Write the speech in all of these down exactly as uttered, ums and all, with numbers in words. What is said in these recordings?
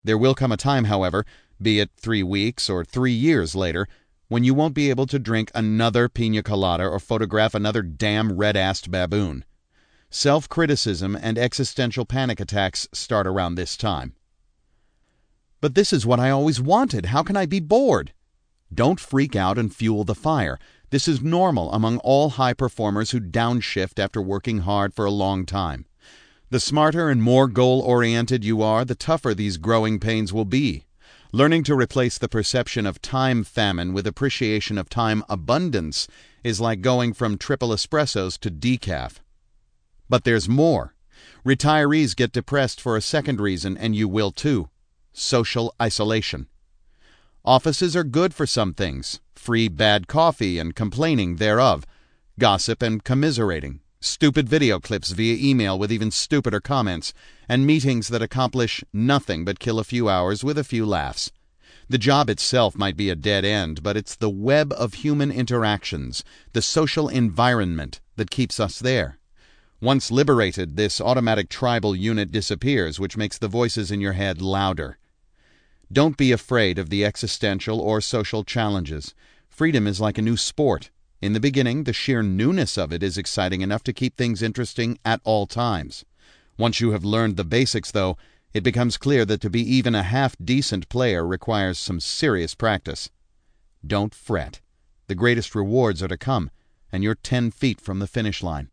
There will come a time, however, be it three weeks or three years later, when you won't be able to drink another pina colada or photograph another damn red-assed baboon. Self-criticism and existential panic attacks start around this time. But this is what I always wanted. How can I be bored? Don't freak out and fuel the fire. This is normal among all high performers who downshift after working hard for a long time. The smarter and more goal-oriented you are, the tougher these growing pains will be. Learning to replace the perception of time famine with appreciation of time abundance is like going from triple espressos to decaf. But there's more. Retirees get depressed for a second reason, and you will too. Social isolation. Offices are good for some things. Free bad coffee and complaining thereof. Gossip and commiserating. Stupid video clips via email with even stupider comments, and meetings that accomplish nothing but kill a few hours with a few laughs. The job itself might be a dead end, but it's the web of human interactions, the social environment, that keeps us there. Once liberated, this automatic tribal unit disappears, which makes the voices in your head louder. Don't be afraid of the existential or social challenges. Freedom is like a new sport. In the beginning, the sheer newness of it is exciting enough to keep things interesting at all times. Once you have learned the basics, though, it becomes clear that to be even a half-decent player requires some serious practice. Don't fret. The greatest rewards are to come, and you're ten feet from the finish line.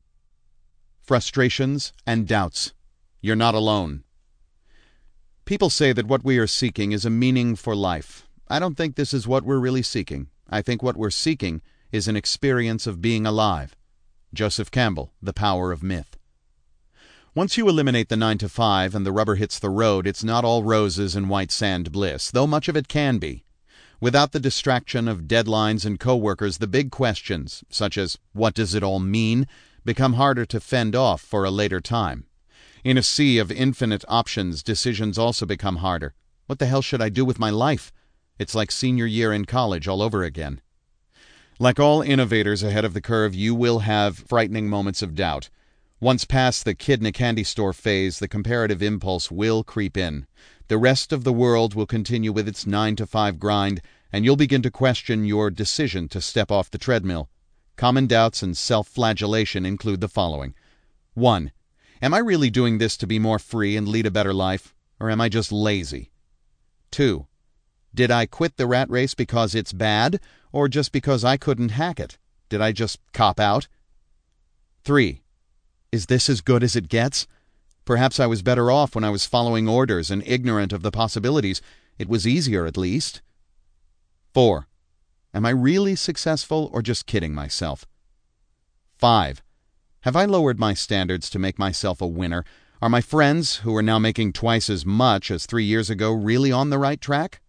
Frustrations and doubts. You're not alone. People say that what we are seeking is a meaning for life. I don't think this is what we're really seeking. I think what we're seeking is an experience of being alive. Joseph Campbell, The Power of Myth. Once you eliminate the nine to five and the rubber hits the road, it's not all roses and white sand bliss, though much of it can be. Without the distraction of deadlines and coworkers, the big questions, such as what does it all mean, become harder to fend off for a later time. In a sea of infinite options, decisions also become harder. What the hell should I do with my life? It's like senior year in college all over again. Like all innovators ahead of the curve, you will have frightening moments of doubt. Once past the kid in a candy store phase, the comparative impulse will creep in. The rest of the world will continue with its nine to five grind, and you'll begin to question your decision to step off the treadmill. Common doubts and self-flagellation include the following. One. Am I really doing this to be more free and lead a better life, or am I just lazy? Two. Did I quit the rat race because it's bad, or just because I couldn't hack it? Did I just cop out? Three. Is this as good as it gets? Perhaps I was better off when I was following orders and ignorant of the possibilities. It was easier, at least. Four. Am I really successful, or just kidding myself? Five. Have I lowered my standards to make myself a winner? Are my friends, who are now making twice as much as three years ago, really on the right track?